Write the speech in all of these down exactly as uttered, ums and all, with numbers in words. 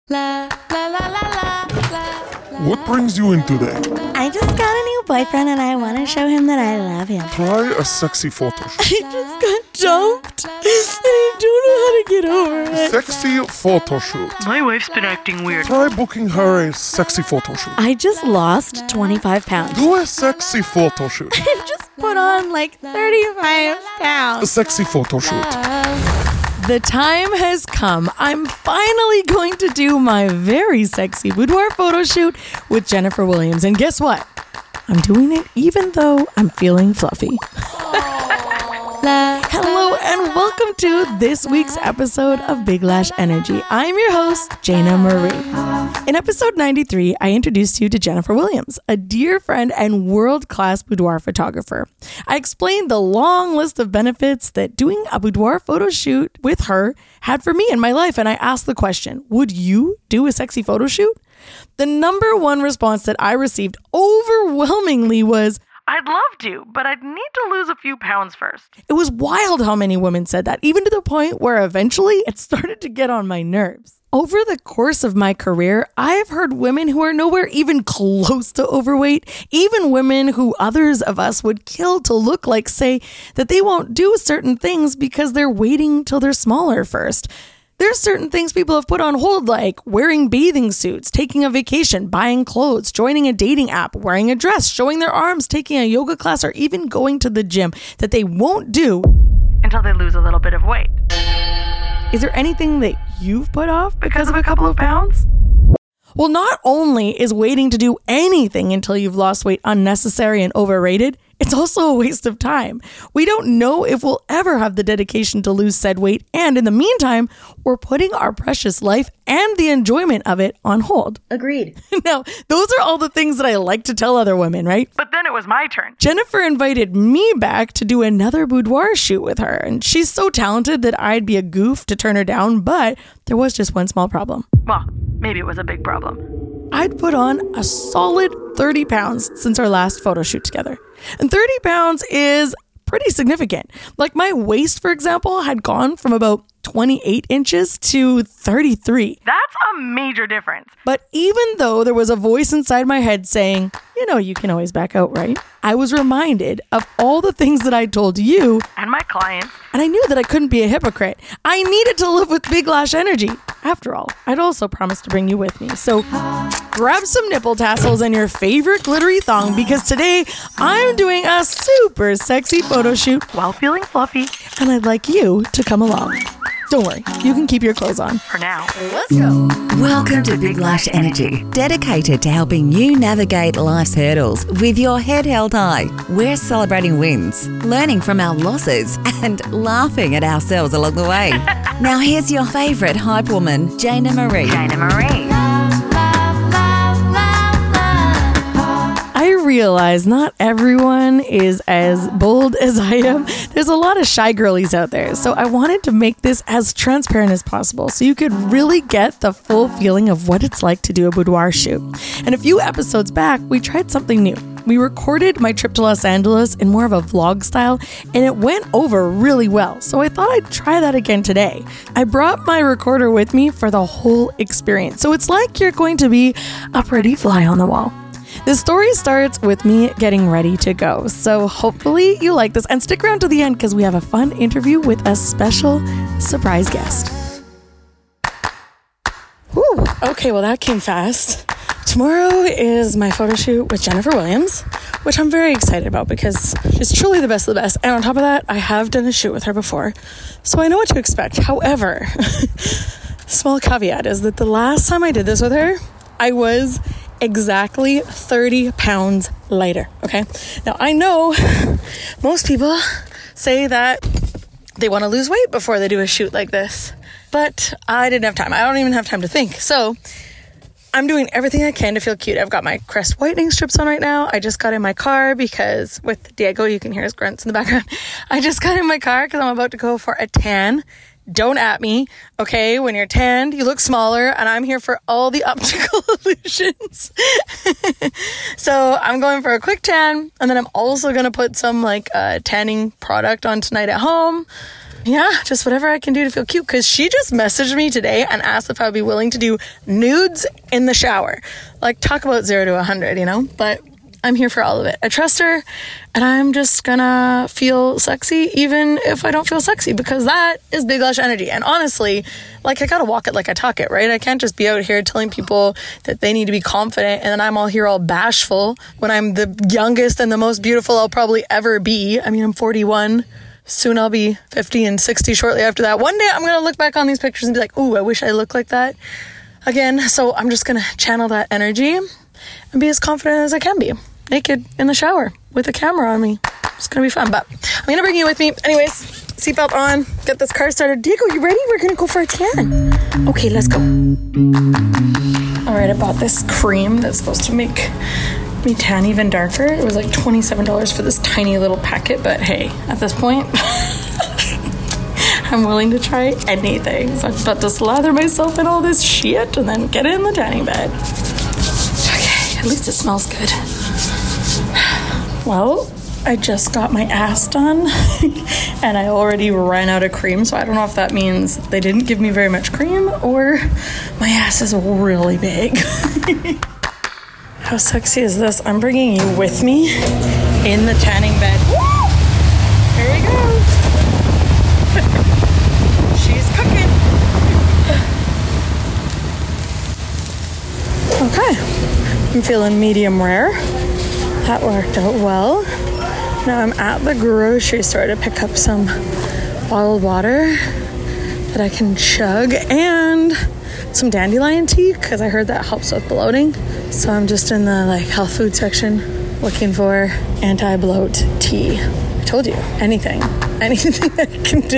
La, la, la, la, la, la, What brings you in today? I just got a new boyfriend and I want to show him that I love him. Try a sexy photo shoot. I just got dumped and I don't know how to get over it. Sexy photo shoot. My wife's been acting weird. Try booking her a sexy photo shoot. I just lost twenty-five pounds. Do a sexy photo shoot. I've just put on like thirty-five A pounds. sexy photo shoot. The time has come. I'm finally going to do my very sexy boudoir photo shoot with Jennifer Williams. And guess what? I'm doing it even though I'm feeling fluffy. La, hello and welcome to this week's episode of Big Lash Energy. I'm your host, Jana Marie. In episode ninety-three, I introduced you to Jennifer Williams, a dear friend and world-class boudoir photographer. I explained the long list of benefits that doing a boudoir photo shoot with her had for me in my life, and I asked the question, would you do a sexy photo shoot? The number one response that I received overwhelmingly was, I'd love to, but I'd need to lose a few pounds first. it was wild how many women said that, even to the point where eventually it started to get on my nerves. Over the course of my career, I have heard women who are nowhere even close to overweight, even women who others of us would kill to look like, say that they won't do certain things because they're waiting till they're smaller first. There's certain things people have put on hold, like wearing bathing suits, taking a vacation, buying clothes, joining a dating app, wearing a dress, showing their arms, taking a yoga class, or even going to the gym that they won't do Until they lose a little bit of weight. Is there anything that you've put off because of a couple of pounds? Well, not only is waiting to do anything until you've lost weight unnecessary and overrated, it's also a waste of time. We don't know if we'll ever have the dedication to lose said weight, and in the meantime, we're putting our precious life and the enjoyment of it on hold. Agreed. Now, those are all the things that I like to tell other women, right? But then it was my turn. Jennifer invited me back to do another boudoir shoot with her, and she's so talented that I'd be a goof to turn her down, but there was just one small problem. Well, maybe it was a big problem. I'd put on a solid thirty pounds since our last photo shoot together. And thirty pounds is pretty significant. Like my waist, for example, had gone from about twenty-eight inches to thirty-three. That's a major difference. But even though there was a voice inside my head saying, you know, you can always back out, right? I was reminded of all the things that I told you, And my clients. and I knew that I couldn't be a hypocrite. I needed to live with Big Lash Energy. After all, I'd also promised to bring you with me. So grab some nipple tassels and your favorite glittery thong, because today I'm doing a super sexy photo shoot While feeling fluffy. and I'd like you to come along. Don't worry, you can keep your clothes on. For now. Let's go. Welcome to Big Lash Energy, dedicated to helping you navigate life's hurdles with your head held high. We're celebrating wins, learning from our losses, and laughing at ourselves along the way. Now here's your favourite hype woman, Jana Marie. Jana Marie. I realize not everyone is as bold as I am. There's a lot of shy girlies out there. So I wanted to make this as transparent as possible so you could really get the full feeling of what it's like to do a boudoir shoot. And a few episodes back, we tried something new. We recorded my trip to Los Angeles in more of a vlog style, and it went over really well. So I thought I'd try that again today. I brought my recorder with me for the whole experience. So it's like you're going to be a pretty fly on the wall. The story starts with me getting ready to go, so hopefully you like this, and stick around to the end because we have a fun interview with a special surprise guest. Whew, okay, well that came fast. Tomorrow is my photo shoot with Jennifer Williams, which I'm very excited about because she's truly the best of the best, and on top of that, I have done a shoot with her before, so I know what to expect. However, small caveat is that the last time I did this with her, I was exactly thirty pounds lighter, okay? Now, I know most people say that they want to lose weight before they do a shoot like this, but I didn't have time. I don't even have time to think. So I'm doing everything I can to feel cute. I've got my Crest whitening strips on right now. I just got in my car because with Diego, you can hear his grunts in the background. I just got in my car because I'm about to go for a tan. Don't at me, okay? When you're tanned, you look smaller, and I'm here for all the optical illusions. So I'm going for a quick tan, and then I'm also going to put some like uh, tanning product on tonight at home. yeah, just whatever I can do to feel cute. Because she just messaged me today and asked if I would be willing to do nudes in the shower. Like, talk about zero to a hundred, you know? But I'm here for all of it. I trust her, and I'm just gonna feel sexy even if I don't feel sexy, because that is Big Lash energy. And honestly, like, I gotta walk it like I talk it, right? I can't just be out here telling people that they need to be confident, and then I'm all here all bashful when I'm the youngest and the most beautiful I'll probably ever be. I mean, I'm forty-one. Soon I'll be fifty and sixty shortly after that. One day I'm gonna look back on these pictures and be like, ooh, I wish I looked like that again. So I'm just gonna channel that energy and be as confident as I can be. Naked in the shower with a camera on me. It's gonna be fun, but I'm gonna bring you with me. Anyways, seatbelt on, get this car started. Diego, you ready? We're gonna go for a tan. Okay, let's go. All right, I bought this cream that's supposed to make me tan even darker. It was like twenty-seven dollars for this tiny little packet, but hey, at this point, I'm willing to try anything. So I'm about to slather myself in all this shit and then get in the tanning bed. Okay, at least it smells good. Well, I just got my ass done and I already ran out of cream, so I don't know if that means they didn't give me very much cream or my ass is really big. How sexy is this? I'm bringing you with me in the tanning bed. Woo! Here we go. She's cooking. Okay, I'm feeling medium rare. That worked out well. Now I'm at the grocery store to pick up some bottled water that I can chug and some dandelion tea, because I heard that helps with bloating. So I'm just in the like health food section looking for anti-bloat tea. I told you, anything, anything I can do.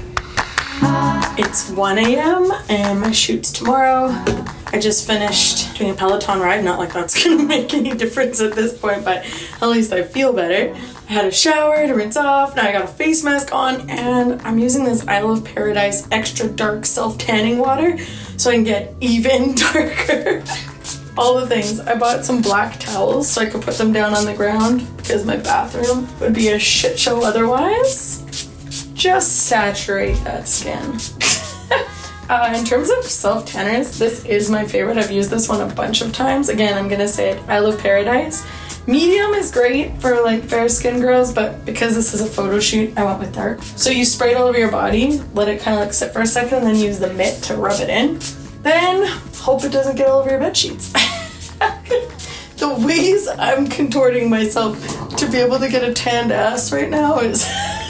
It's one a.m. and my shoot's tomorrow. I just finished doing a Peloton ride. Not like that's gonna make any difference at this point, but at least I feel better. I had a shower to rinse off. Now I got a face mask on, and I'm using this I Love Paradise extra dark self-tanning water so I can get even darker. All the things. I bought some black towels so I could put them down on the ground because my bathroom would be a shit show otherwise. Just saturate that skin. Uh, in terms of self-tanners, this is my favorite. I've used this one a bunch of times. Again, I'm gonna say it, I Love Paradise. Medium is great for like fair skin girls, but because this is a photo shoot, I went with dark. So you spray it all over your body, let it kind of like sit for a second, and then use the mitt to rub it in. Then hope it doesn't get all over your bed sheets. The ways I'm contorting myself to be able to get a tanned ass right now is...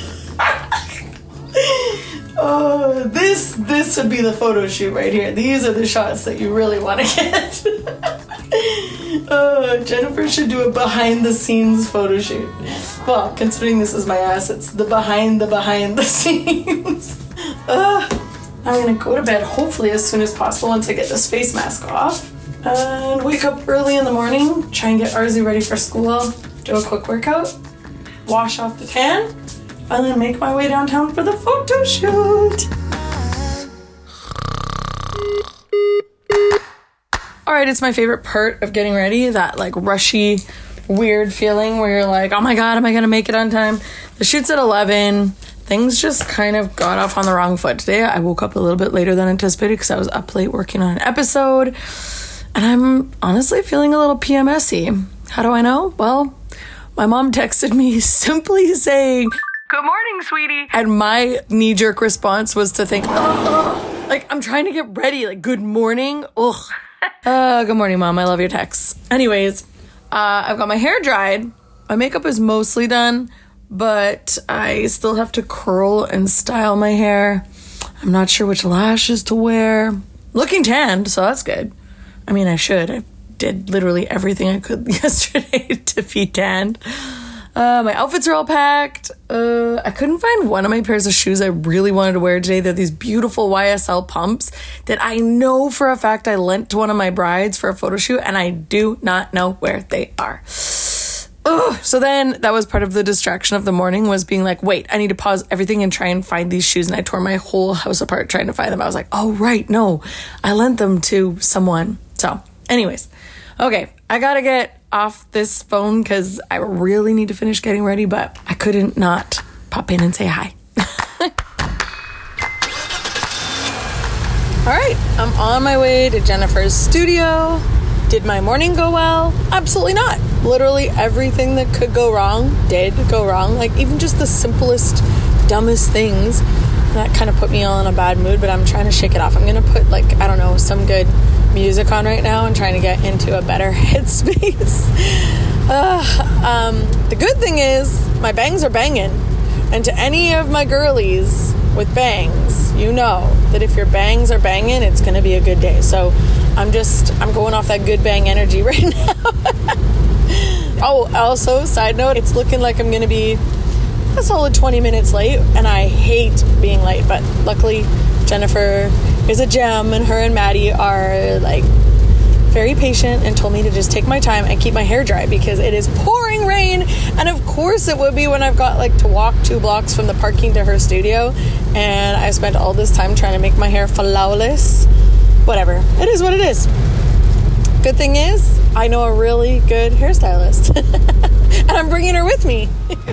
Oh, this this would be the photo shoot right here. These are the shots that you really want to get. Oh, Jennifer should do a behind the scenes photo shoot. Well, considering this is my ass, it's the behind the behind the scenes. uh, I'm gonna go to bed hopefully as soon as possible once I get this face mask off. And wake up early in the morning, try and get Arzu ready for school, do a quick workout, wash off the tan, and then make my way downtown for the photo shoot. All right, it's my favorite part of getting ready, that like rushy, weird feeling where you're like, oh my God, am I gonna make it on time? The shoot's at eleven. Things just kind of got off on the wrong foot today. I woke up a little bit later than anticipated because I was up late working on an episode. And I'm honestly feeling a little P M S-y. How do I know? Well, my mom texted me simply saying, Good morning, sweetie. and my knee-jerk response was to think, oh, like, I'm trying to get ready. Like, good morning. Ugh. Uh, good morning, Mom. I love your texts. Anyways, uh, I've got my hair dried. My makeup is mostly done, but I still have to curl and style my hair. I'm not sure which lashes to wear. Looking tanned, so that's good. I mean, I should. I did literally everything I could yesterday to be tanned. Uh, my outfits are all packed. Uh, I couldn't find one of my pairs of shoes I really wanted to wear today. They're these beautiful Y S L pumps that I know for a fact I lent to one of my brides for a photo shoot, and I do not know where they are. Ugh. So then that was part of the distraction of the morning, was being like, wait, I need to pause everything and try and find these shoes. And I tore my whole house apart trying to find them. I was like, oh, right, no, I lent them to someone. So anyways, okay, I gotta get off this phone because I really need to finish getting ready, but I couldn't not pop in and say hi. I'm on my way to Jennifer's studio. Did my morning go well? Absolutely not. Literally everything that could go wrong did go wrong. Like even just the simplest, dumbest things. That kind of put me all in a bad mood, but I'm trying to shake it off. I'm going to put like, I don't know, some good music on right now and trying to get into a better headspace. uh, um, the good thing is my bangs are banging. And to any of my girlies with bangs, you know that if your bangs are banging, it's going to be a good day. So I'm just, I'm going off that good bang energy right now. Oh, also, side note, it's looking like I'm going to be a solid twenty minutes late, and I hate being late, but luckily Jennifer is a gem, and her and Maddie are like very patient and told me to just take my time and keep my hair dry because it is pouring rain. And of course it would be when I've got like to walk two blocks from the parking to her studio, and I spent all this time trying to make my hair flawless. Whatever, it is what it is. Good thing is I know a really good hairstylist and I'm bringing her with me.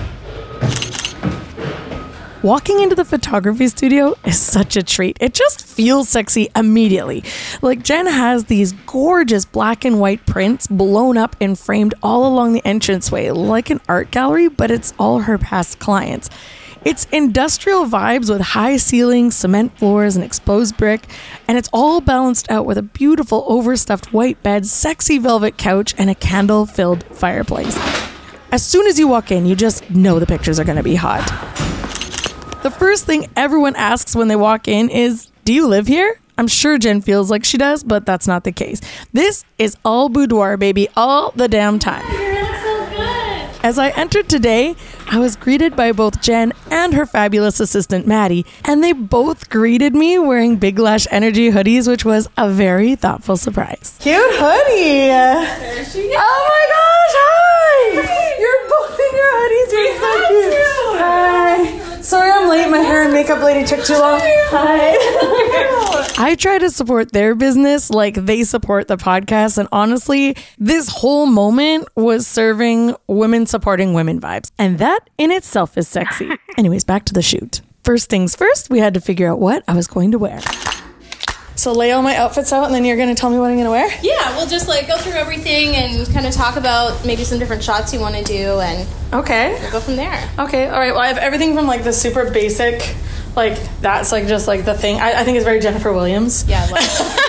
Walking into the photography studio is such a treat. It just feels sexy immediately. Like Jen has these gorgeous black and white prints blown up and framed all along the entranceway like an art gallery, but it's all her past clients. It's industrial vibes with high ceilings, cement floors, and exposed brick, and it's all balanced out with a beautiful overstuffed white bed, sexy velvet couch, and a candle-filled fireplace. As soon as you walk in, you just know the pictures are going to be hot. The first thing everyone asks when they walk in is, do you live here? I'm sure Jen feels like she does, but that's not the case. This is all boudoir, baby, all the damn time. You look so good. As I entered today, I was greeted by both Jen and her fabulous assistant, Maddie, and they both greeted me wearing Big Lash Energy hoodies, which was a very thoughtful surprise. Cute hoodie! There she is. Oh my gosh, hi! You're both in your hoodies, you're so cute. you. Hi. Sorry I'm late, my hair and makeup lady took too long. Hi. I try to support their business like they support the podcast, and honestly, this whole moment was serving women supporting women vibes, and that in itself is sexy. Anyways, back to the shoot. First things first, we had to figure out what I was going to wear. So lay all my outfits out, and then you're going to tell me what I'm going to wear? Yeah, we'll just like go through everything and kind of talk about maybe some different shots you want to do, and Okay. we'll go from there. Okay, all right. Well, I have everything from like the super basic, like that's like just like the thing. I, I think it's very Jennifer Williams. Yeah, like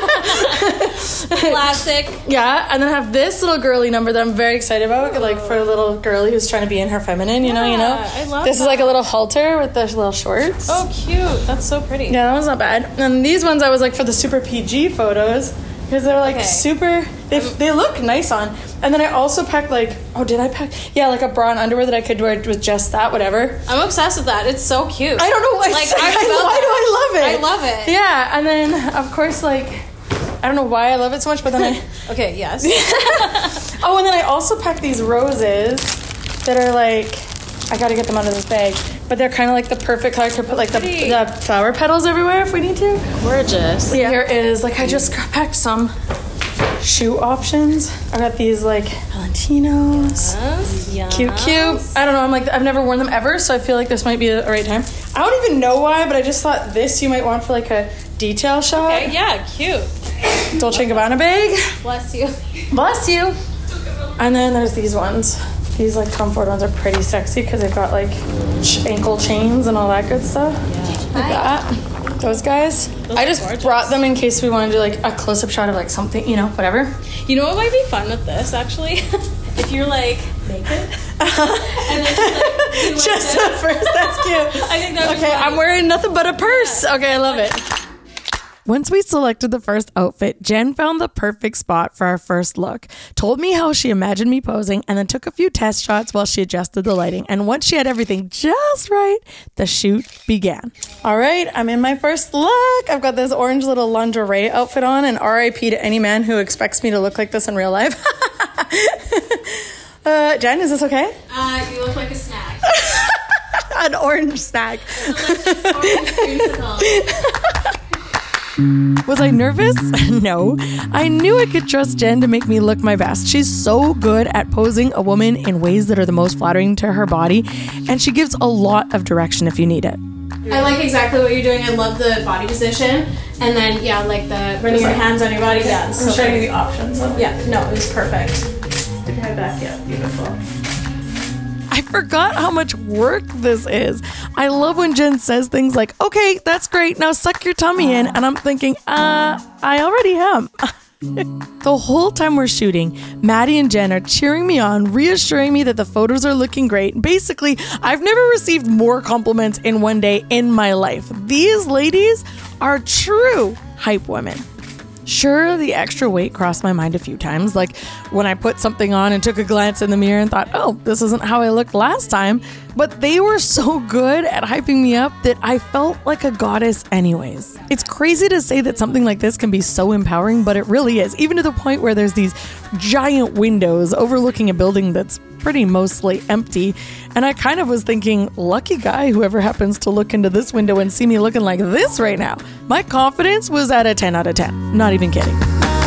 classic. Yeah, and then I have this little girly number that I'm very excited about, like for a little girly who's trying to be in her feminine, you know, you know. Yeah, I love This is that. like a little halter with the little shorts. Oh, cute. That's so pretty. Yeah, that one's not bad. And these ones I was like for the super P G photos because they're like Okay. super. They they look nice on. And then I also packed like oh did I pack yeah like a bra and underwear that I could wear with just that whatever. I'm obsessed with that. It's so cute. I don't know why. Like, Like, I I, felt why do I love it? I love it. Yeah, and then of course like I don't know why I love it so much, but then I Okay, yes. oh and then I also packed these roses that are like I gotta get them out of this bag, but they're kind of like the perfect color to put like the, Pretty. the flower petals everywhere if we need to. Gorgeous. Here is like I just packed some shoe options. I got these like Valentinos. Yes. Cute, cute. I don't know. I'm like, I've never worn them ever, so I feel like this might be a, a right time. I don't even know why, but I just thought this you might want for like a detail shot. Okay, yeah, cute. Dolce and Gabbana bag. Bless you. Bless you. And then there's these ones. These like Tom Ford ones are pretty sexy because they've got like ch- ankle chains and all that good stuff. Like that. Those guys. Those I are just gorgeous. brought them in case we want to do like a close-up shot of like something, you know, whatever. You know what might be fun with this, actually? If you're like naked. And then just, like, do like Just this. at first, that's cute. I think that would be Okay, funny. I'm wearing nothing but a purse. Okay, I love it. Once we selected the first outfit, Jen found the perfect spot for our first look, told me how she imagined me posing, and then took a few test shots while she adjusted the lighting. And once she had everything just right, the shoot began. All right, I'm in my first look. I've got this orange little lingerie outfit on, and R I P to any man who expects me to look like this in real life. uh, Jen, is this okay? Uh, you look like a snack. An orange snack. Was I nervous? No. I knew I could trust Jen to make me look my best. She's so good at posing a woman in ways that are the most flattering to her body, and she gives a lot of direction if you need it. I like exactly what you're doing. I love the body position. And then, yeah, like the running your hands on your body. Yeah, I'm showing you the options. Yeah, no, it was perfect. Did your head back? Yeah, beautiful. I forgot how much work this is. I love when Jen says things like, okay, that's great, now suck your tummy in. And I'm thinking, uh, I already am. The whole time we're shooting, Maddie and Jen are cheering me on, reassuring me that the photos are looking great. Basically, I've never received more compliments in one day in my life. These ladies are true hype women. Sure, the extra weight crossed my mind a few times, like when I put something on and took a glance in the mirror and thought, oh, this isn't how I looked last time. But they were so good at hyping me up that I felt like a goddess anyways. It's crazy to say that something like this can be so empowering, but it really is, even to the point where there's these giant windows overlooking a building that's pretty mostly empty. And I kind of was thinking, lucky guy, whoever happens to look into this window and see me looking like this right now. My confidence was at a ten out of ten. Not even kidding.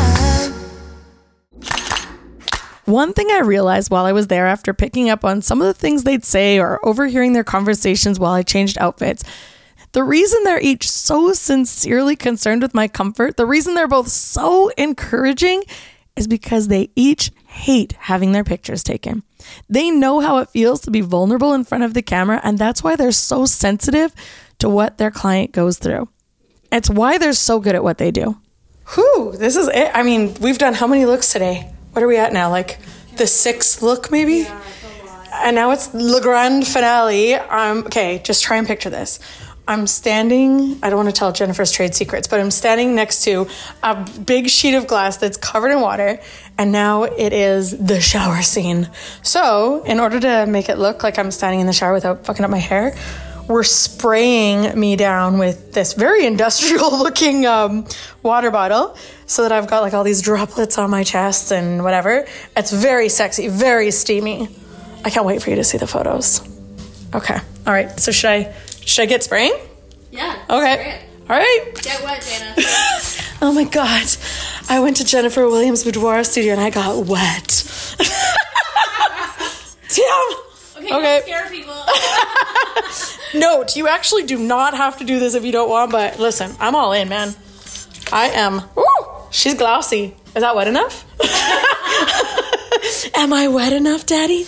One thing I realized while I was there after picking up on some of the things they'd say or overhearing their conversations while I changed outfits, the reason they're each so sincerely concerned with my comfort, the reason they're both so encouraging is because they each hate having their pictures taken. They know how it feels to be vulnerable in front of the camera, and that's why they're so sensitive to what their client goes through. It's why they're so good at what they do. Whew, this is it. I mean, we've done how many looks today? What are we at now? Like the sixth look, maybe? Yeah, and now it's the grand finale. Um, okay, just try and picture this. I'm standing, I don't want to tell Jennifer's trade secrets, but I'm standing next to a big sheet of glass that's covered in water, and now it is the shower scene. So, in order to make it look like I'm standing in the shower without fucking up my hair, we're spraying me down with this very industrial-looking um, water bottle so that I've got like all these droplets on my chest and whatever. It's very sexy, very steamy. I can't wait for you to see the photos. Okay, all right, so should I... Should I get spraying? Yeah. Okay. All right. Get wet, Jana. Oh my God. I went to Jennifer Williams' boudoir studio and I got wet. Damn. Okay, Okay. don't scare people. Note, you actually do not have to do this if you don't want, but listen, I'm all in, man. I am. Woo, she's glossy. Is that wet enough? Am I wet enough, Daddy?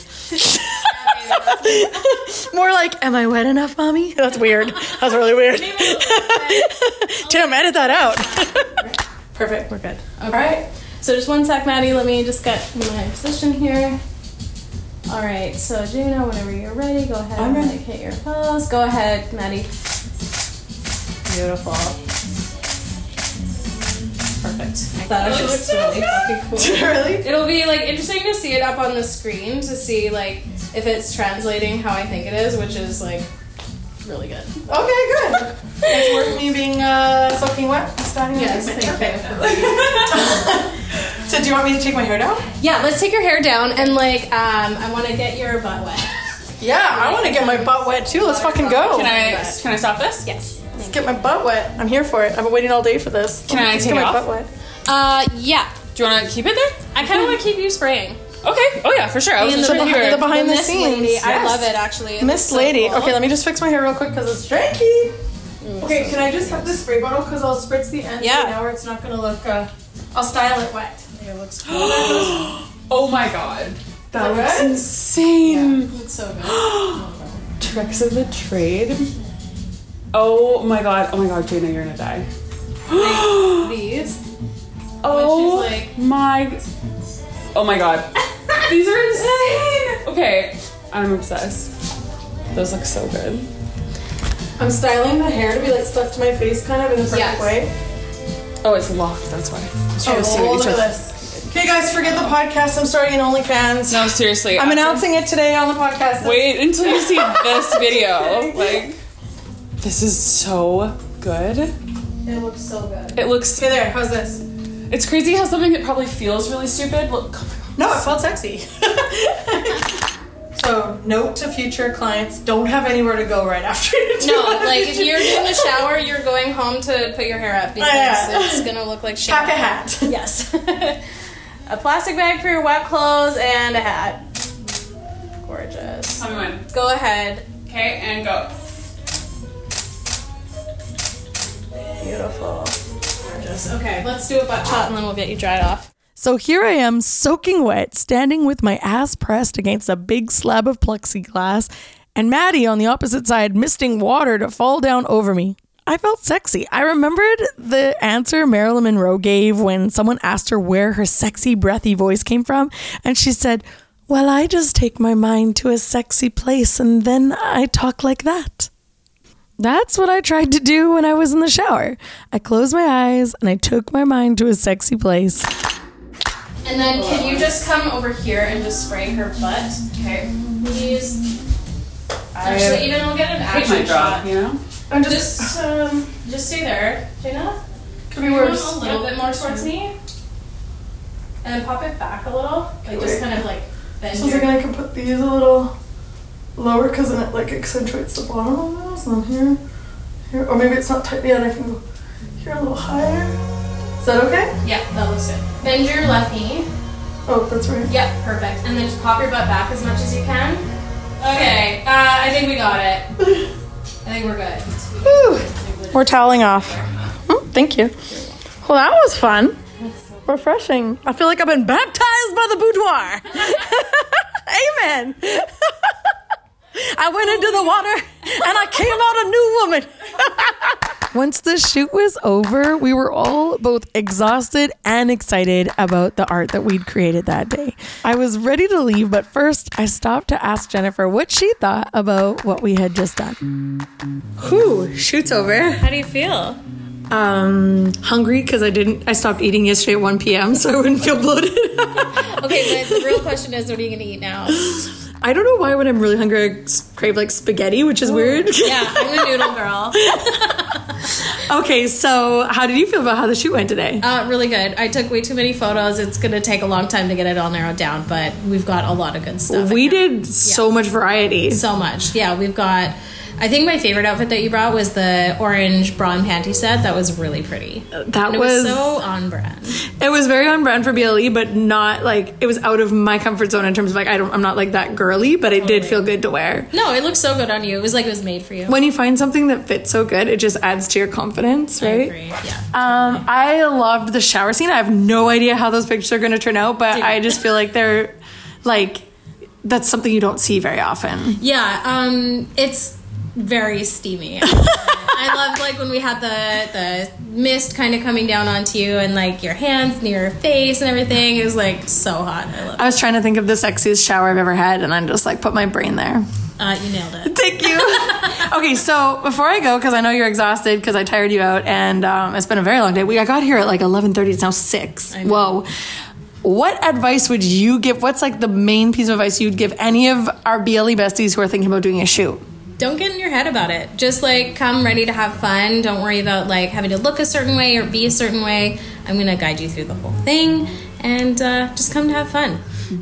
More like, am I wet enough, Mommy? That's weird. That's really weird. Tim, edit that out. Perfect. We're good. Okay. All right. So just one sec, Maddie. Let me just get my position here. All right. So Gina, whenever you're ready, go ahead I'm and ready. like, hit your pose. Go ahead, Maddie. Beautiful. Perfect. That actually looks really fucking cool. Really? It'll be like interesting to see it up on the screen to see like if it's translating how I think it is, which is like really good. Okay, good. It's worth me being uh, soaking wet. Starting Yes, with thank you. So do you want me to take my hair down? Yeah, let's take your hair down and like um, I want to get your butt wet. Yeah, I want to get my butt wet too. Let's fucking go. Can I can I stop this? Yes. Let's get my butt wet. I'm here for it. I've been waiting all day for this. Can I Let's take get it my off? butt wet. Uh, yeah. Do you want to keep it there? I kind of want to keep you spraying. Okay. Oh yeah, for sure. I was And just the, thinking behind- you the were- behind the Miss scenes. Lady. I Yes. love it actually. It Miss looks so Lady. cool. Okay, let me just fix my hair real quick because it's dranky. Okay, can I just have this spray bottle because I'll spritz the end Yeah. now or it's not going to look, uh, I'll style it wet. It looks cool. Oh my god. That looks Insane. It looks so good. Tricks of the trade. Oh my god. Oh my god, Jana, you're gonna die. These. Oh She's like- my. Oh my god. These are insane. Okay, I'm obsessed. Those look so good. I'm styling the hair to be like stuck to my face kind of in the perfect Yes. way. Oh, it's locked. That's why. I was trying to see Oh, what look each at other. this. Okay guys, forget the podcast. I'm starting an OnlyFans. No, seriously. I'm after- announcing it today on the podcast. Wait until you see this video. Like, this is so good. It looks so good. It looks. Okay, there. How's this? It's crazy how something that probably feels really stupid. Look. Oh my god. No, it felt sexy. So, note to future clients: don't have anywhere to go right after you do No, it. like if you're doing the shower, you're going home to put your hair up because yeah. it's gonna look like shit. Pack a hat. Yes. A plastic bag for your wet clothes and a hat. Gorgeous. Tell me when. Go ahead. Okay, and go. Beautiful. nice. Okay, let's do a butt shot and then we'll get you dried off. So here I am, soaking wet, standing with my ass pressed against a big slab of plexiglass, and Maddie on the opposite side misting water to fall down over me. I felt sexy. I remembered the answer Marilyn Monroe gave when someone asked her where her sexy, breathy voice came from, and she said, well, I just take my mind to a sexy place and then I talk like that. That's what I tried to do when I was in the shower. I closed my eyes and I took my mind to a sexy place. And then can you just come over here and just spray her butt? Okay. Please. Actually, even we'll get an I hate action my job, shot. you know? I'm Just, um, just stay there, Jana. could be Come worse. a little bit more towards me. And then pop it back a little. Like just kind of like bend So I was your... thinking I could put these a little lower because then it like accentuates the bottom of this. And then here, here, or maybe it's not tight yet. I can go here a little higher. Is that okay? Yeah, that looks good. Bend your left knee. Oh, that's right. Yep, perfect. And then just pop your butt back as much as you can. Okay, uh, I think we got it. I think we're good. Whew. We're toweling off. Oh, thank you. Well, that was fun. Refreshing. I feel like I've been baptized by the boudoir. Amen. I went into the water and I came out a new woman. Once the shoot was over, we were all both exhausted and excited about the art that we'd created that day. I was ready to leave, but first I stopped to ask Jennifer what she thought about what we had just done. Whew, shoot's over. How do you feel? Um, hungry because I didn't. I stopped eating yesterday at one p.m. so I wouldn't feel bloated. Okay, but the real question is, what are you gonna eat now? I don't know why when I'm really hungry I crave like spaghetti, which is Ooh. weird. Yeah, I'm a noodle girl. Okay, so how did you feel about how the shoot went today? Uh, really good. I took way too many photos. It's gonna take a long time to get it all narrowed down, but we've got a lot of good stuff. We did so yeah. much variety. So much. Yeah, we've got... I think my favorite outfit that you brought was the orange bra and panty set. That was really pretty. That and it was, was so on brand. It was very on brand for B L E, but not like it was out of my comfort zone in terms of like I don't I'm not like that girly, but it totally. did feel good to wear. No, it looked so good on you. It was like it was made for you. When you find something that fits so good, it just adds to your confidence, right? I agree. Yeah. Totally. Um, I loved the shower scene. I have no idea how those pictures are going to turn out, but Dude. I just feel like they're like that's something you don't see very often. Yeah. Um, it's very steamy. I loved like when we had the the mist kind of coming down onto you and like your hands near your face and everything. It was like so hot. I love it. I was trying to think of the sexiest shower I've ever had and I just like put my brain there. Uh, you nailed it. Thank you. Okay, so before I go, because I know you're exhausted because I tired you out and um, it's been a very long day. We I got here at like eleven thirty. It's now six. Whoa. What advice would you give? What's like the main piece of advice you'd give any of our B L E besties who are thinking about doing a shoot? Don't get in your head about it. Just like come ready to have fun. Don't worry about like having to look a certain way or be a certain way. I'm gonna guide you through the whole thing and uh, just come to have fun.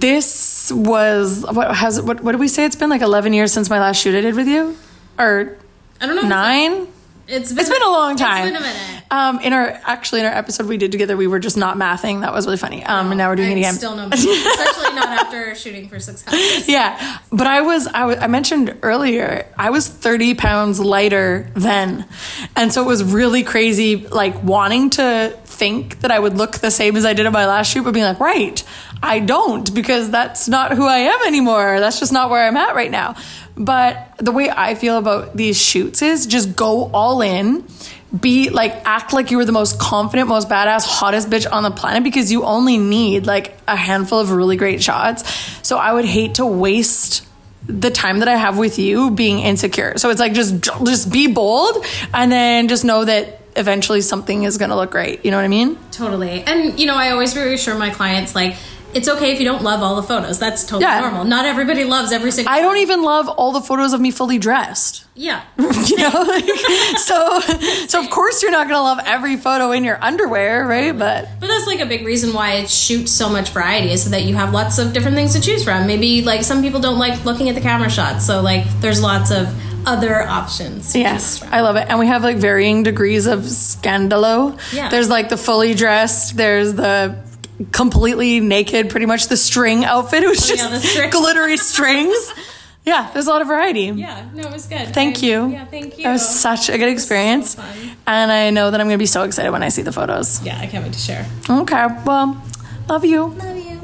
This was what has what what did we say? It's been like eleven years since my last shoot I did with you, or I don't know. Nine. It's been, it's been a long time. It's been a minute. Um, in our actually in our episode we did together, we were just not mathing. That was really funny. Um, and now we're doing I it again. Still no, especially not after shooting for six hours. Yeah, but I was I, was, I mentioned earlier I was thirty pounds lighter then, and so it was really crazy. Like wanting to think that I would look the same as I did on my last shoot, but being like, right, I don't because that's not who I am anymore. That's just not where I'm at right now. But the way I feel about these shoots is just go all in. Be like, act like you were the most confident, most badass, hottest bitch on the planet because you only need like a handful of really great shots. So I would hate to waste the time that I have with you being insecure. So it's like, just, just be bold and then just know that eventually something is going to look great. You know what I mean? Totally. And, you know, I always reassure my clients, like, it's okay if you don't love all the photos. That's totally yeah. normal. Not everybody loves every single I don't even love all the photos of me fully dressed. Yeah. You know? Like, so, so of course you're not going to love every photo in your underwear, right? But But that's like a big reason why it shoots so much variety is so that you have lots of different things to choose from. Maybe like some people don't like looking at the camera shots. So like there's lots of other options. Yes, I love it. And we have like varying degrees of scandalo. Yeah. There's like the fully dressed, there's the completely naked, pretty much the string outfit. It was oh, just yeah, the string. glittery strings. Yeah, there's a lot of variety. Yeah, no, it was good. Thank I, you. Yeah, thank you. It was such a good experience. So fun. And I know that I'm going to be so excited when I see the photos. Yeah, I can't wait to share. Okay, well, love you. Love you.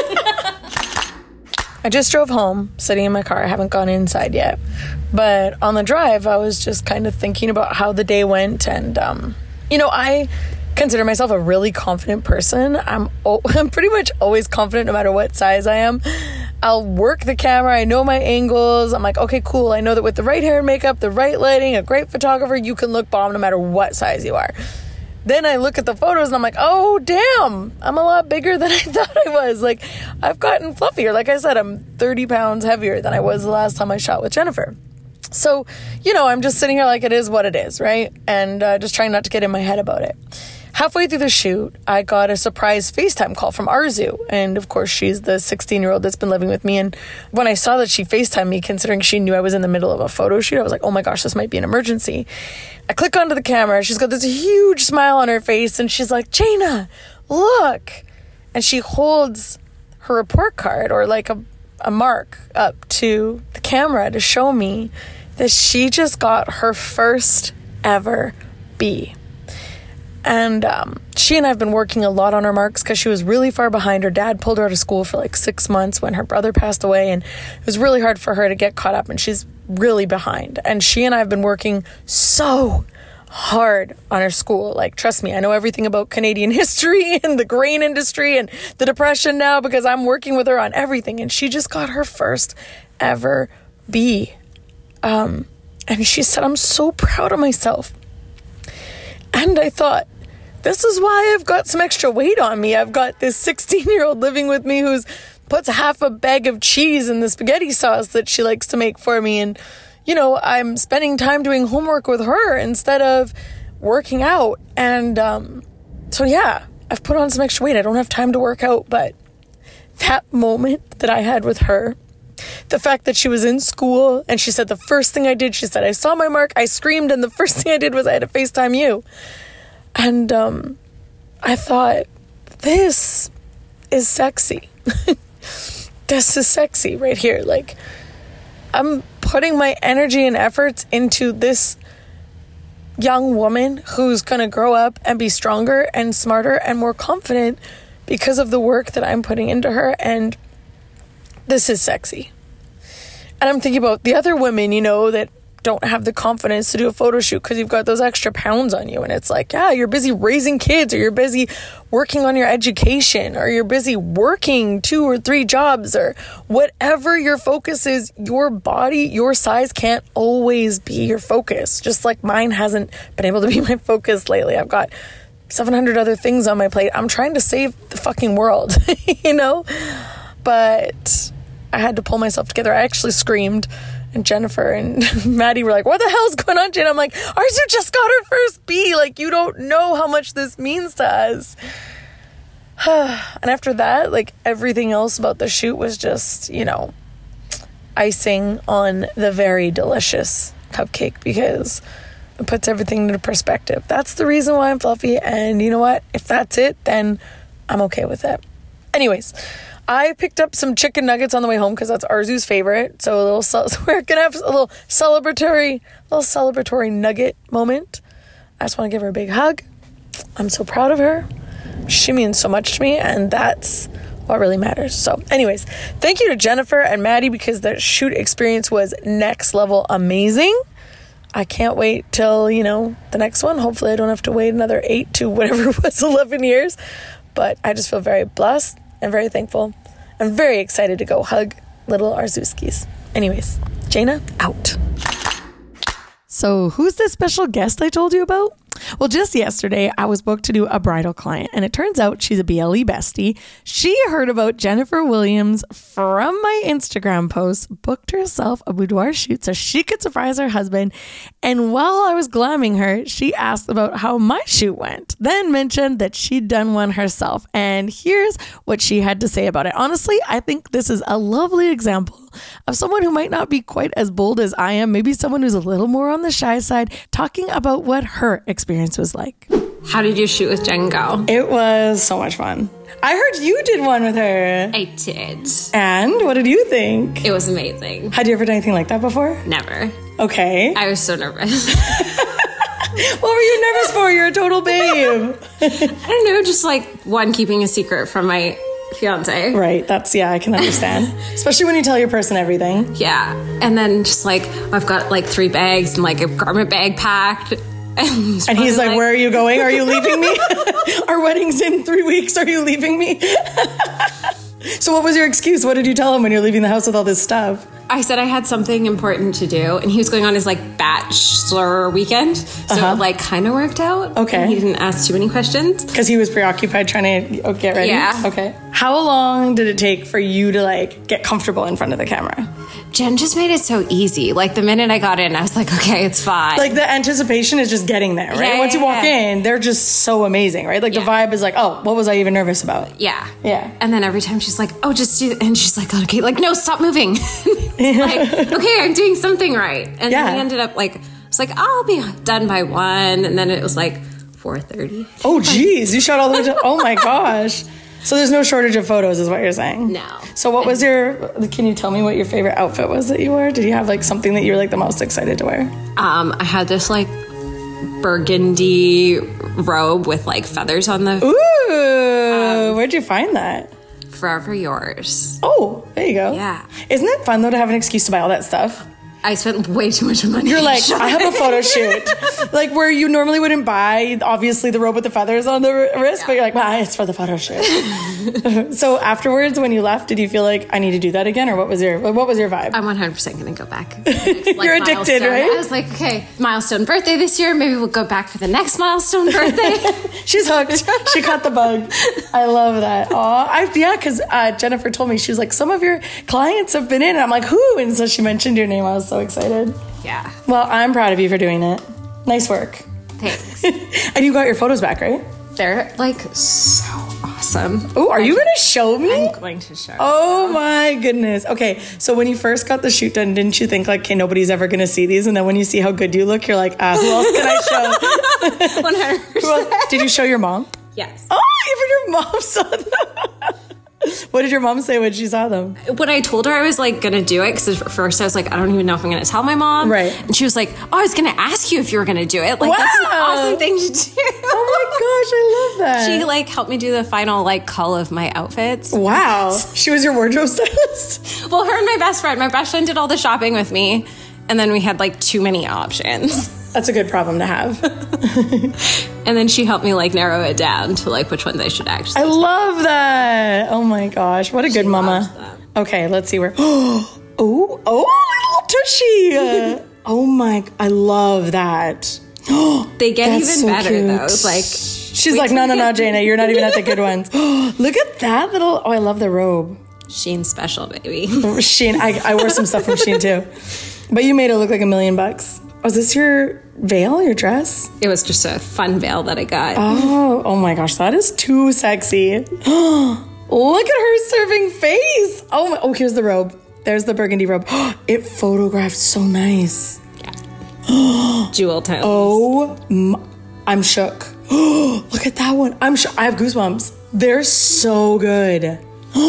I just drove home, sitting in my car. I haven't gone inside yet. But on the drive, I was just kind of thinking about how the day went. And, um, you know, I consider myself a really confident person. I'm, o- I'm pretty much always confident no matter what size I am. I'll work the camera. I know my angles. I'm like, okay, cool. I know that with the right hair and makeup, the right lighting, a great photographer, you can look bomb no matter what size you are. Then I look at the photos and I'm like, oh, damn, I'm a lot bigger than I thought I was. Like, I've gotten fluffier. Like I said, I'm thirty pounds heavier than I was the last time I shot with Jennifer. So, you know, I'm just sitting here like it is what it is, right? And uh, just trying not to get in my head about it. Halfway through the shoot, I got a surprise FaceTime call from Arzu. And of course, she's the sixteen-year-old that's been living with me. And when I saw that she FaceTimed me, considering she knew I was in the middle of a photo shoot, I was like, oh my gosh, this might be an emergency. I click onto the camera. She's got this huge smile on her face. And she's like, Jana, look. And she holds her report card or like a, a mark up to the camera to show me that she just got her first ever B. And um, she and I have been working a lot on her marks because she was really far behind. Her dad pulled her out of school for like six months when her brother passed away. And it was really hard for her to get caught up. And she's really behind. And she and I have been working so hard on her school. Like, trust me, I know everything about Canadian history and the grain industry and the Depression now because I'm working with her on everything. And she just got her first ever B. Um, and she said, I'm so proud of myself. And I thought, this is why I've got some extra weight on me. I've got this sixteen-year-old living with me who's puts half a bag of cheese in the spaghetti sauce that she likes to make for me. And, you know, I'm spending time doing homework with her instead of working out. And um, so, yeah, I've put on some extra weight. I don't have time to work out. But that moment that I had with her, the fact that she was in school and she said the first thing I did, she said, I saw my mark, I screamed, and the first thing I did was I had to FaceTime you. And um, I thought, this is sexy. This is sexy right here. Like, I'm putting my energy and efforts into this young woman who's going to grow up and be stronger and smarter and more confident because of the work that I'm putting into her. And this is sexy. And I'm thinking about the other women, you know, that don't have the confidence to do a photo shoot because you've got those extra pounds on you. And it's like, yeah, you're busy raising kids, or you're busy working on your education, or you're busy working two or three jobs, or whatever your focus is. Your body, your size can't always be your focus. Just like mine hasn't been able to be my focus lately. I've got seven hundred other things on my plate. I'm trying to save the fucking world, you know? But I had to pull myself together. I actually screamed, and Jennifer and Maddie were like, what the hell's going on, Jen? I'm like, Arzu just got her first B. Like, you don't know how much this means to us. And after that, like, everything else about the shoot was just, you know, icing on the very delicious cupcake, because it puts everything into perspective. That's the reason why I'm fluffy. And you know what? If that's it, then I'm okay with it. Anyways, I picked up some chicken nuggets on the way home because that's Arzu's favorite. So a little, so we're gonna have a little celebratory, little celebratory nugget moment. I just want to give her a big hug. I'm so proud of her. She means so much to me, and that's what really matters. So, anyways, thank you to Jennifer and Maddie because the shoot experience was next level amazing. I can't wait till, you know, the next one. Hopefully, I don't have to wait another eight to whatever it was, eleven years. But I just feel very blessed and very thankful. I'm very excited to go hug little Arzuskis. Anyways, Jana, out. So who's this special guest I told you about? Well, just yesterday, I was booked to do a bridal client, and it turns out she's a B L E bestie. She heard about Jennifer Williams from my Instagram post, booked herself a boudoir shoot so she could surprise her husband, and while I was glamming her, she asked about how my shoot went, then mentioned that she'd done one herself, and here's what she had to say about it. Honestly, I think this is a lovely example of someone who might not be quite as bold as I am, maybe someone who's a little more on the shy side, talking about what her experience was like. How did your shoot with Jen go? It was so much fun. I heard you did one with her. I did. And what did you think? It was amazing. Had you ever done anything like that before? Never. Okay. I was so nervous. What were you nervous for? You're a total babe. I don't know, just like one, keeping a secret from my fiance. Right. That's, yeah, I can understand. Especially when you tell your person everything. Yeah. And then just like, I've got like three bags and like a garment bag packed. And he's, and he's like, like, where are you going? Are you leaving me? Our wedding's in three weeks. Are you leaving me? So what was your excuse? What did you tell him when you're leaving the house with all this stuff? I said I had something important to do, and he was going on his like bachelor weekend, so uh-huh. it like kind of worked out. Okay. He didn't ask too many questions because he was preoccupied trying to get ready. Yeah. Okay. How long did it take for you to like get comfortable in front of the camera? Jen just made it so easy. Like the minute I got in, I was like, okay, it's fine. Like the anticipation is just getting there, right? Yeah, Once you yeah, walk yeah. in, they're just so amazing, right? Like yeah. the vibe is like, oh, what was I even nervous about? Yeah. Yeah. And then every time she's like, oh, just do, and she's like, okay, like, no, stop moving. Like, okay, I'm doing something right. And yeah. then we ended up like, it's like, I'll be done by one. And then it was like four thirty. Oh, geez. You shot all the way to, oh my gosh. So there's no shortage of photos is what you're saying? No. So what was your, can you tell me what your favorite outfit was that you wore? Did you have like something that you were like the most excited to wear? Um, I had this like burgundy robe with like feathers on the... Ooh, um, where'd you find that? Forever Yours. Oh, there you go. Yeah. Isn't it fun though to have an excuse to buy all that stuff? I spent way too much money. You're like, I have a photo shoot. Like where you normally wouldn't buy, obviously, the robe with the feathers on the wrist, yeah. but you're like, well, it's for the photo shoot. So afterwards, when you left, did you feel like I need to do that again? Or what was your what was your vibe? I'm one hundred percent going to go back. Like you're addicted, milestone. right? I was like, okay, milestone birthday this year. Maybe we'll go back for the next milestone birthday. She's hooked. She caught the bug. I love that. Aw, I, yeah, because uh, Jennifer told me, she was like, some of your clients have been in. And I'm like, who? And so she mentioned your name. I was so excited. Yeah. Well, I'm proud of you for doing it. Nice work. Thanks. And you got your photos back, right? They're like so awesome. Oh, are you going to show me? I'm going to show Oh you. my goodness. Okay, so when you first got the shoot done, didn't you think like, okay, nobody's ever going to see these? And then when you see how good you look, you're like, ah, who else can I show? one hundred percent. Who else? Did you show your mom? Yes. Oh, even your mom saw them. What did your mom say when she saw them? When I told her I was like gonna do it, because at first I was like, I don't even know if I'm gonna tell my mom. Right. And she was like, oh, I was gonna ask you if you were gonna do it. Like, wow. That's an awesome thing to do. Oh my gosh, I love that. She like helped me do the final like cull of my outfits. Wow. She was your wardrobe stylist? Well, her and my best friend. My best friend did all the shopping with me, and then we had like too many options. That's a good problem to have. And then she helped me like narrow it down to like which ones I should actually I love that. Oh my gosh, what a good She mama. Okay, let's see where. Oh, oh, oh, little tushy. Oh my, I love that. They get That's even so better cute. though. It's like she's like, no, no, no, Jana, you're not even at the good ones. Look at that little. Oh, I love the robe. Shein special, baby. Shein. I, I wore some stuff from Shein too, but you made it look like a million bucks. Was this your veil, your dress? It was just a fun veil that I got. Oh, oh my gosh, that is too sexy. Look at her serving face. Oh, my, oh, here's the robe. There's the burgundy robe. It photographed so nice. Yeah. Jewel tones. Oh, my, I'm shook. Look at that one. I'm shook. I have goosebumps. They're so good.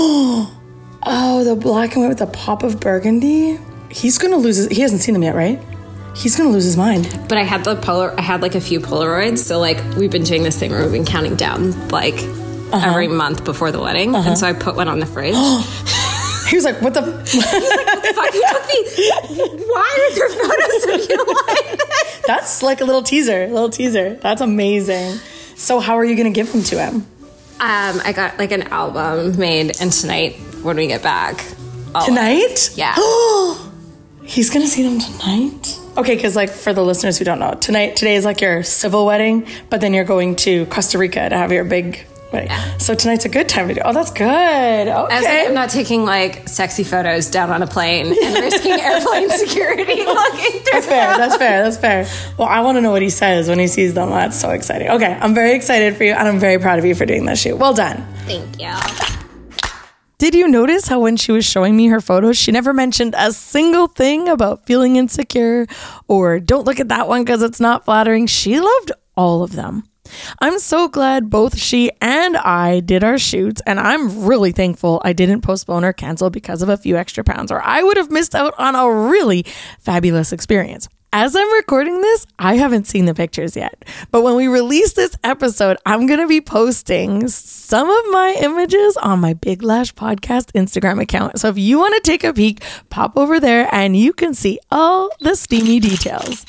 Oh, the black and white with the pop of burgundy. He's gonna lose his, he hasn't seen them yet, right? He's gonna lose his mind. But I had the polar. I had like a few Polaroids, so like we've been doing this thing where we've been counting down like uh-huh. every month before the wedding, uh-huh. and so I put one on the fridge. He was like, "What the?" He was like, "What the fuck? You took me? Why are there photos of you like that?" That's like a little teaser. Little teaser. That's amazing. So, how are you gonna give them to him? Um, I got like an album made, and tonight when we get back, I'll, tonight, yeah. He's gonna see them tonight. Okay, because like for the listeners who don't know, tonight today is like your civil wedding, but then you're going to Costa Rica to have your big wedding. Yeah. So tonight's a good time to do. Oh, that's good. Okay, I was like, I'm not taking like sexy photos down on a plane and risking airplane security looking through. That's fair. That's fair. That's fair. Well, I want to know what he says when he sees them. That's so exciting. Okay, I'm very excited for you, and I'm very proud of you for doing this shoot. Well done. Thank you. Did you notice how when she was showing me her photos, she never mentioned a single thing about feeling insecure or don't look at that one because it's not flattering? She loved all of them. I'm so glad both she and I did our shoots, and I'm really thankful I didn't postpone or cancel because of a few extra pounds, or I would have missed out on a really fabulous experience. As I'm recording this, I haven't seen the pictures yet, but when we release this episode, I'm going to be posting some of my images on my Big Lash Podcast Instagram account. So if you want to take a peek, pop over there and you can see all the steamy details.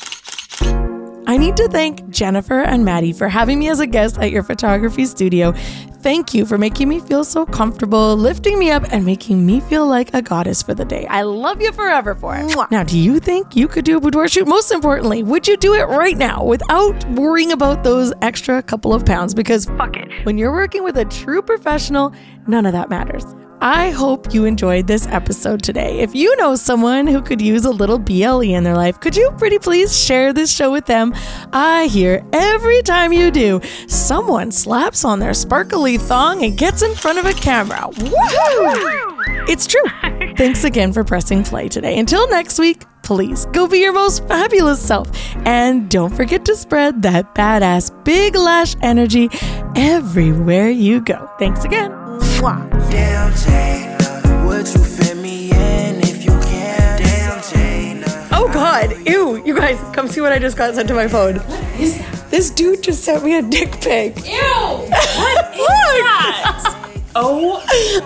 I need to thank Jennifer and Maddie for having me as a guest at your photography studio. Thank you for making me feel so comfortable, lifting me up, and making me feel like a goddess for the day. I love you forever for it. Mwah. Now, do you think you could do a boudoir shoot? Most importantly, would you do it right now without worrying about those extra couple of pounds? Because fuck it, when you're working with a true professional, none of that matters. I hope you enjoyed this episode today. If you know someone who could use a little B L E in their life, could you pretty please share this show with them? I hear every time you do, someone slaps on their sparkly thong and gets in front of a camera. Woohoo! It's true. Thanks again for pressing play today. Until next week, please go be your most fabulous self. And don't forget to spread that badass Big Lash energy everywhere you go. Thanks again. Mwah. Damn, Jane, would you fit me in if you can? Damn, Jane. Oh God, ew, you guys, come see what I just got sent to my phone. What is that? This dude just sent me a dick pic. Ew! What is that? Oh.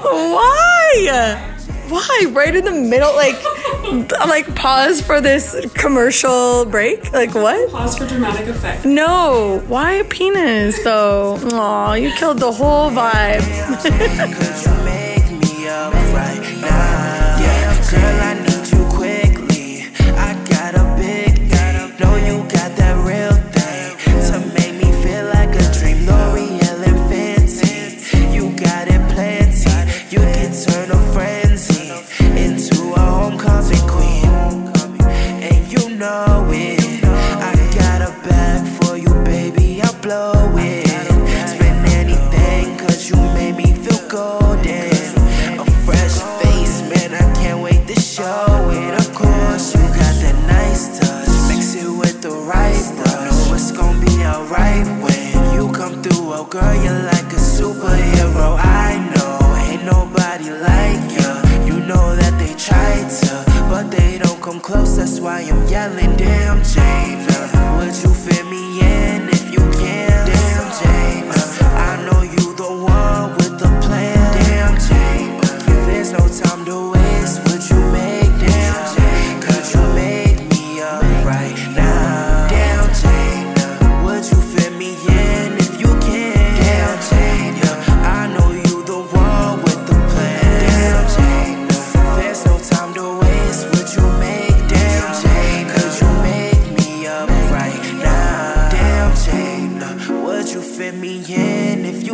Why? Why? Right in the middle, like, I'm like, pause for this commercial break? Like, what? Pause for dramatic effect. No, why a penis, though? Aw, you killed the whole vibe. Could you make me up right now? Yeah, girl, I need you quickly. I got a big thing. Know you got that real thing to make me feel like a dream. L'Oreal and Fenty, you got it plenty. You can turn a frenzy into a homecoming queen, and you know it. I got a bag for you, baby. I'll blow it. Spend anything, cause you made me feel golden. A fresh face, man, I can't wait to show it. Of course, you got that nice touch. Mix it with the right stuff. Know it's gonna be alright when you come through. Oh, girl, you're like a superhero. I know, ain't nobody like you. You know that they try to, but they don't come close. That's why I'm yelling, damn, Jane. Would you fit me in if you can? Damn, Jane. I know you the one with the plan. Damn, Jane. There's no time to waste. Would you make damn, Jane? Could you make me up right now? Damn, Jane. Would you fit me in if you can? Damn, Jane. I know you the one with the plan. Damn, Jane. There's no time to waste. Would you make damn, Jane? Could you make me up right now? Damn, Jane. Would you fit me in if you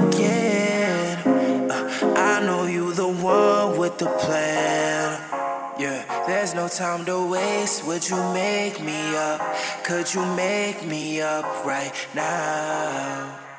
can? Uh, I know you the one with the plan. Yeah, there's no time to waste. Would you make me up? Could you make me up right now?